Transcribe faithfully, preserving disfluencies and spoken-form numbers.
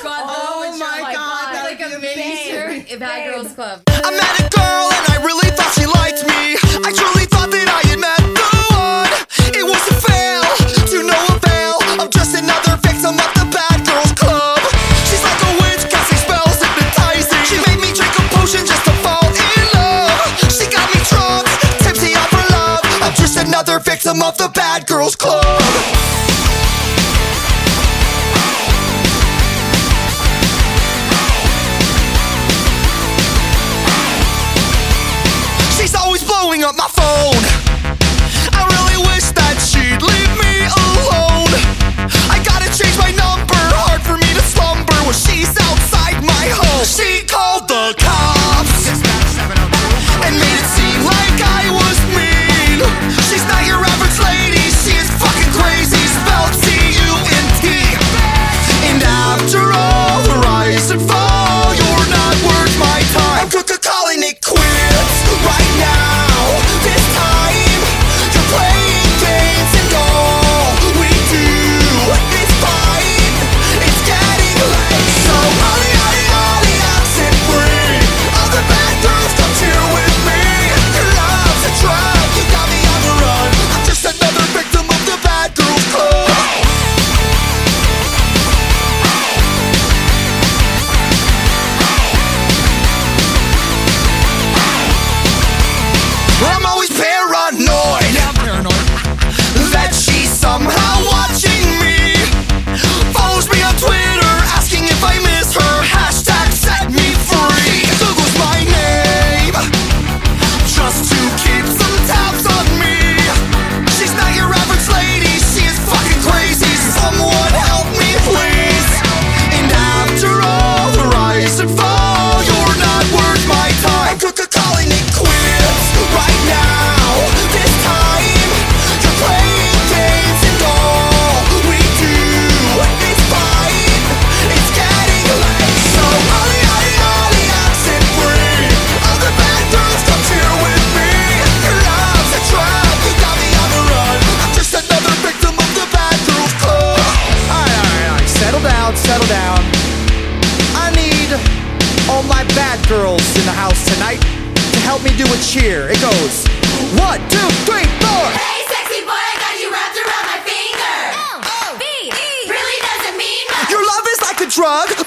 Squad. Oh though, my like, God, that like would a be mini amazing. shirt. Bad Girls Club. I met a girl and I really thought she liked me. I truly thought that I had met the one. It was a fail, to no avail. I'm just another victim of the Bad Girls Club. She's like a witch, casting spells, hypnotizing. She made me drink a potion just to fall in love. She got me drunk, tipsy off her love. I'm just another victim of the Bad Girls Club. She's always blowing up my phone. I really wish that she'd leave me alone. I gotta change my number, hard for me to slumber when she's outside my home. She called the cops and made it seem like I was mean. She's not your average lady, she is fucking crazy, spelled C U N T. And after all the rise and fall, you're not worth my time. I'm calling it quits right now. This time you're playing games and all we do is fight. It's getting late, so ollie, ollie, ollie, I'm set free. All the bad girls come cheer with me. Your love's a drug, you got me on the run. I'm just another victim of the Bad Girls Club. I'm always paranoid, Yeah, I'm paranoid. that she's somehow watching me. Follows me on Twitter, asking if I miss her. Hashtag set me free. Google's my name, just to keep some tabs on me. She's not your average lady, she is fucking crazy. Someone help me, please. And after all the rise and fall, you're not worth my time. I'm calling it quits right now. This time you're playing games and all we do is fight. It's getting late, so ollie, ollie, ollie, I'm set free. All the bad girls come cheer with me. Your love's a trap, you got me on the run. I'm just another victim of the Bad Girls Club. Alright, alright, alright. Settle down, settle down. I need all my bad girls in the house tonight to help me do a cheer. It goes one, two, three, four. Hey, sexy boy, I got you wrapped around my finger. L, B, E. Really doesn't mean much. Your love is like a drug,